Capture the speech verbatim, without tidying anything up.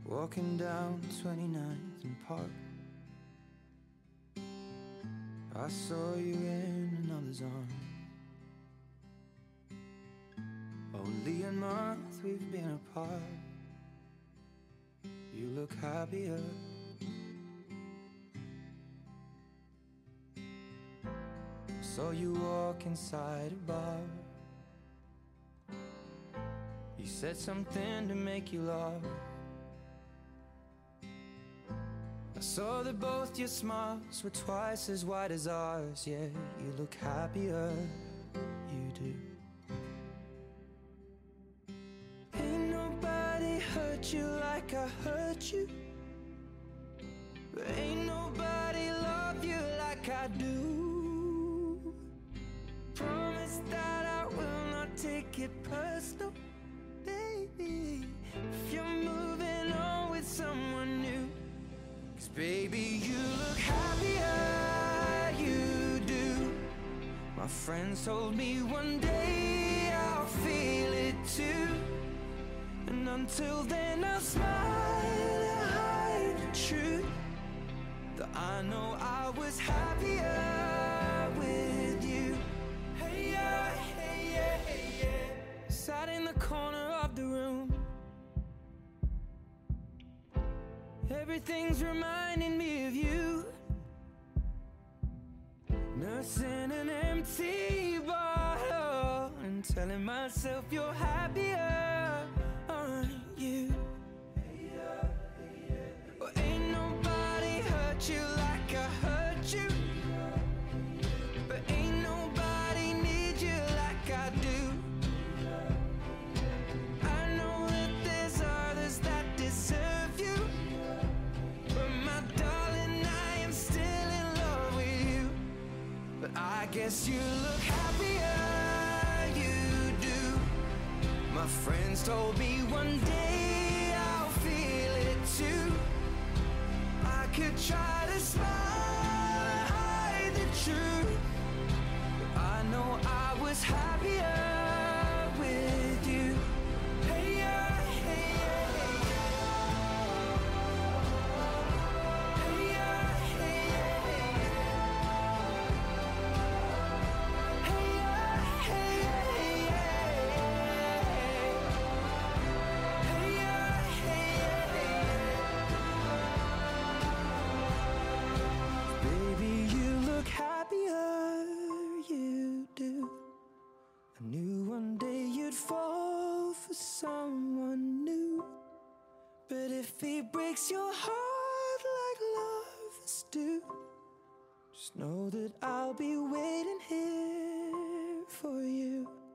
Walking down twenty-ninth and Park, I saw you in another's arms. Only a month we've been apart. You look happier. Saw you walk inside a bar. You said something to make you laugh. I saw that both your smiles were twice as wide as ours. Yeah, you look happier, you do. Ain't nobody hurt you like I hurt you, but ain't nobody love you like I do. Promise that I will not take it personal, baby, if you're moving on with someone new. Cause baby, you look happier, you do. My friends told me one day I'll feel it too, and until then I'll smile and hide the truth, that I know I was happier with you. Hey yeah, hey yeah, hey yeah. Sat in the corner of the room. Everything's reminding me of you. Nursing an empty bottle and telling myself you're happier, aren't you? Well, ain't nobody hurt you like I hurt you, but ain't nobody need you like I do. I know that there's others that deserve you, but my darling, I am still in love with you. But I guess you look happier, you do. My friends told me one day I'll feel it too. I could try to smile and hide the truth, but I know I was happier with you. Hey yeah, hey yeah, hey I knew one day you'd fall for someone new, but if he breaks your heart like lovers do, just know that I'll be waiting here for you.